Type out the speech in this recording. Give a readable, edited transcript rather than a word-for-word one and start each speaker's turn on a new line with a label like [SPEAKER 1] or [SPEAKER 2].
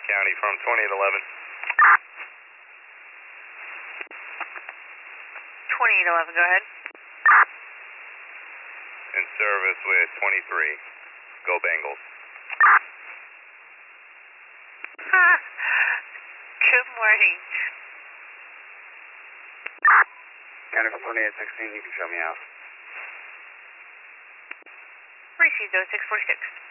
[SPEAKER 1] County from 2811.
[SPEAKER 2] 2811, go ahead.
[SPEAKER 1] In service with 23. Go Bengals.
[SPEAKER 2] Good morning.
[SPEAKER 3] County from 2816, you can show me out.
[SPEAKER 2] Received 0646.